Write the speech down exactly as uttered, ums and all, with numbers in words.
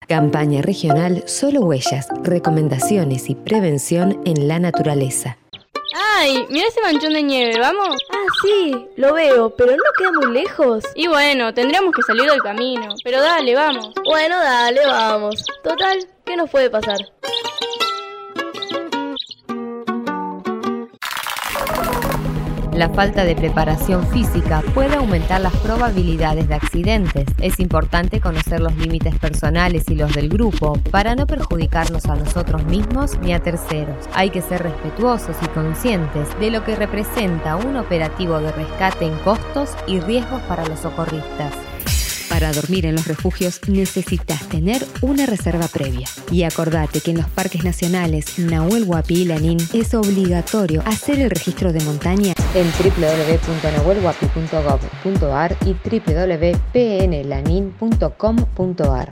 Campaña regional Solo Huellas, recomendaciones y prevención en la naturaleza. ¡Ay! Mira ese manchón de nieve, ¿vamos? Ah, sí, lo veo, pero no queda muy lejos. Y bueno, tendríamos que salir del camino. Pero dale, vamos. Bueno, dale, vamos. Total, ¿qué nos puede pasar? La falta de preparación física puede aumentar las probabilidades de accidentes. Es importante conocer los límites personales y los del grupo para no perjudicarnos a nosotros mismos ni a terceros. Hay que ser respetuosos y conscientes de lo que representa un operativo de rescate en costos y riesgos para los socorristas. Para dormir en los refugios necesitas tener una reserva previa. Y acordate que en los parques nacionales Nahuel Huapi y Lanín es obligatorio hacer el registro de montaña en doble u doble u doble u punto nahuel huapi punto gov punto ar y doble u doble u doble u punto p n lanin punto com punto ar.